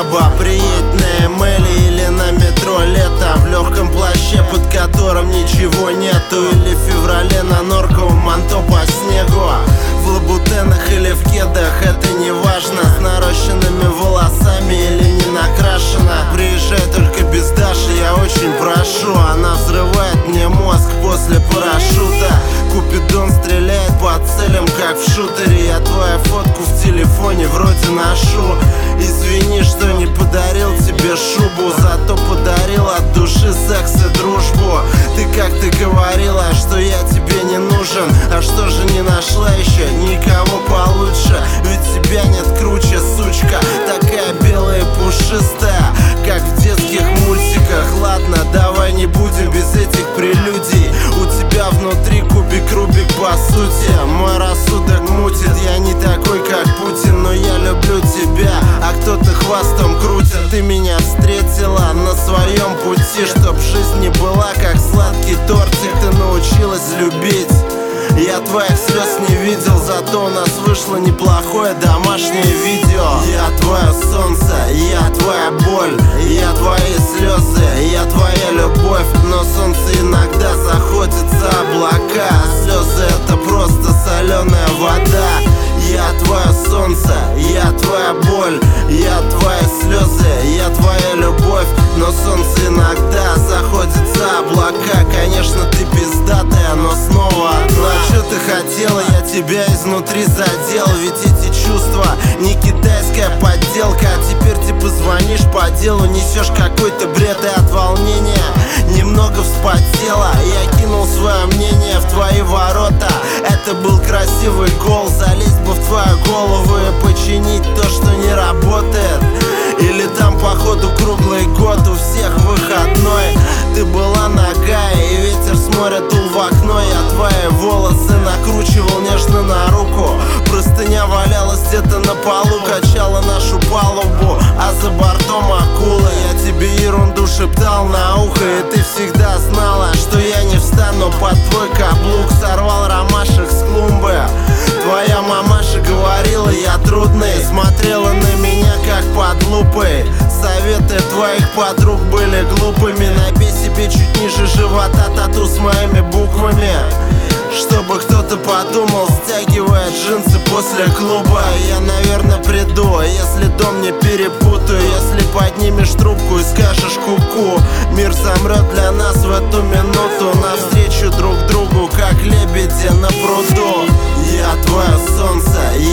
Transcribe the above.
небо. Приедь на Эмели или на метро лето, в легком плаще, под которым ничего нету. Или в феврале на норковом манто по снегу. В лабутенах или в кедах, это не важно. С нарощенными волосами или не накрашена. Приезжай только без Даши, я очень прошу. Она взрывает мне мозг после парашюта. Купидон стреляет по целям, как в шутере. Я твою фотку в телефоне вроде ношу. Извини, что не подарил тебе шубу, зато подарил от души секс и дружбу. Ты как-то говорила, что я тебе не нужен. А что же не нашла еще никого получше? Ведь тебя нет круче, сучка, такая белая и пушистая, как в детских мультиках. Ладно, давай не будем без этих прелюдий. У тебя внутри кубик Рубик по сути. Мой рассудок мутит, я не такой как Путин, но я люблю тебя, а кто-то хвостом крутит. Ты меня встретила на своем пути, чтоб жизнь не была как сладкий тортик. Ты научилась любить, я твоих слез не видел, зато у нас вышло неплохое домашнее видео. Я твое солнце, я твоя боль, я твои слезы, я твоя любовь. Но солнце иногда заходит за облака, слезы это просто соленая вода. Я твое солнце, я твоя боль, я твои слезы, я твоя любовь. Но солнце иногда заходит за облака. Конечно, ты пиздатая, но снова одна. Что ты хотела, я тебя изнутри задел. Ведь эти чувства не китайская подделка. А теперь ты позвонишь по делу, несешь какой-то бред, и от волнения немного вспотела. Я кинул свое мнение в твои ворота. Это был красивый гол, залезть бы в твою голову и починить то, что не работает. Или там походу круглый год, у всех выходной. Ты была нагая, и ветер с моря дул в окно. Я твои волосы накручивал нежно на руку. Простыня валялась где-то на полу, качала нашу палубу, а за бортом акула. Я тебе ерунду шептал на ухо, и ты всегда знала, что я не встану под твой каблук. Сорвал ромашек с клумбы, твоя мамаша говорила, я трудный. Смотрела на меня как под лупой. Советы твоих подруг были глупыми. Набей себе чуть ниже живота тату с моими буквами, чтобы кто-то подумал, стягивая джинсы после клуба. Я, наверное, приду, если дом не перепутаю. Если поднимешь трубку и скажешь ку-ку, мир замрет для нас в эту минуту. Навстречу друг другу, как лебеди на пруду. Я твое солнце,